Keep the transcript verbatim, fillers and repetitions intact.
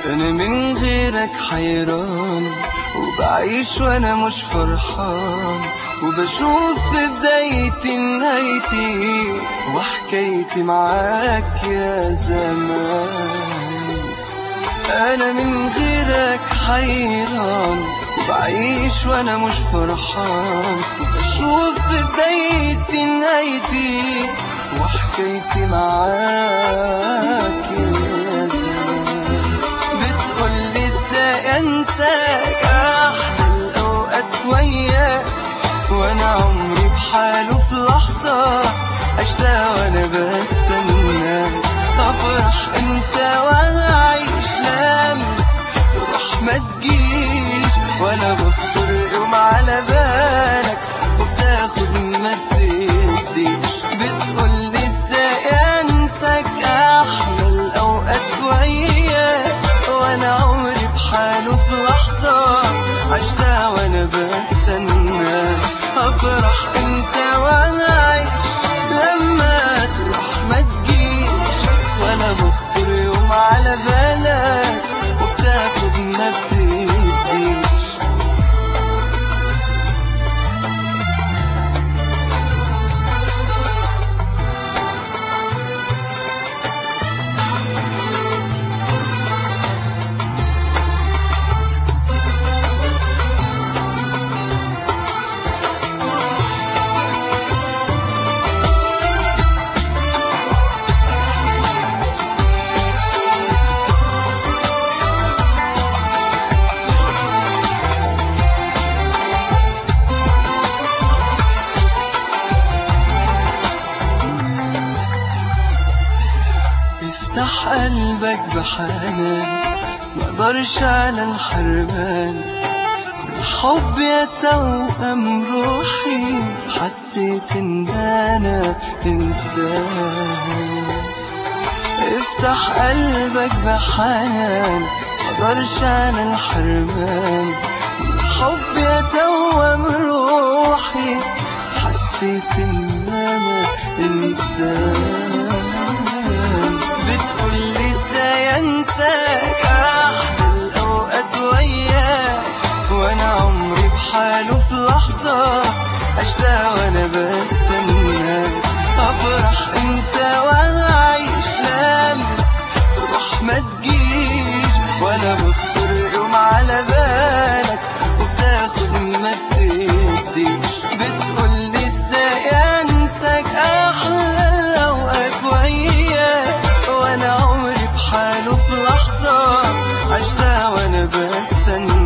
أنا من غيرك حيران، وبعيش وأنا مش فرحان، وبشوف في بدايتي نهايتي، وحكايتي معاك يا زمان. أنا من غيرك حيران، وبعيش وأنا مش فرحان، وبشوف في بدايتي نهايتي، وحكايتي معاك يا زمان. بتقولي ازاي انساك، احلى الاوقات وياك، وانا عمري بحاله في لحظة اشتاق وانا بستناك. افرح انت وانا عايش، لما تروح ما تجيش، ولا بخطر يوم على بالك، وبتاخد ما تديش. بتقولي ازاي انساك، احلى الاوقات وياك، وانا عمري بحاله في لحظة عشتها وانا بستنى. افرح انت وانا عايش، لما تروح ما تجيش، ولا بخطر يوم على بالك، وبتاخد ما بتديش. افتح قلبك بحنان، مقدرش على الحرمان. الحب يا توأم روحي، حسيت ان انا انسان. افتح قلبك بحنان، مقدرش على الحرمان. الحب يا توأم روحي، حسيت ان انا انسان. بتقولي ازاي انساك، احلى الاوقات وياك، وانا عمري بحاله في لحظة اشتاق وانا بستناك. افرح انت وانا عايش، لما تروح ما تجيش، ولا بخطر يوم على بالك، وبتاخد ما بتديش. بتقولي ازاي انساك، احلى الاوقات وياك، وانا عمري بحاله في لحظة عشتها وانا بستنى.